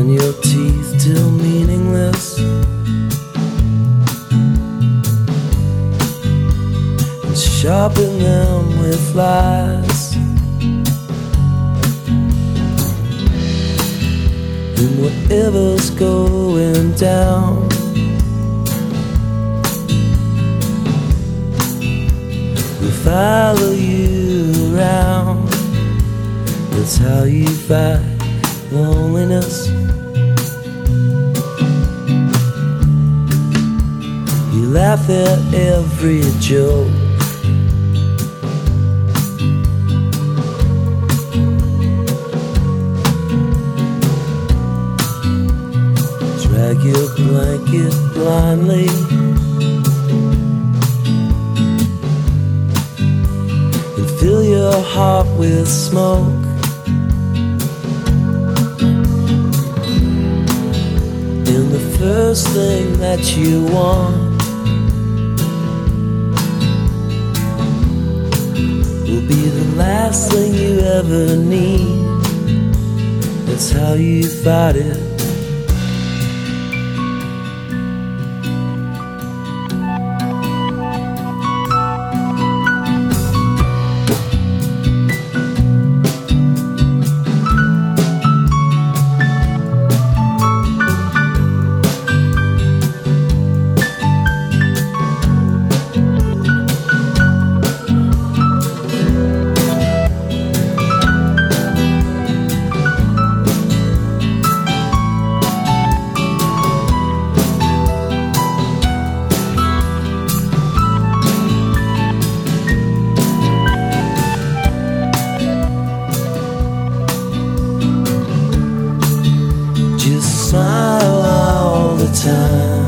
Grind your teeth till meaningless, and sharpen them with lies. And whatever's going down, we'll follow you around. That's how you fight loneliness. You laugh at every joke, drag your blanket blindly, and fill your heart with smoke. And the first thing that you want will be the last thing you ever need. That's how you fight it. Smile all the time.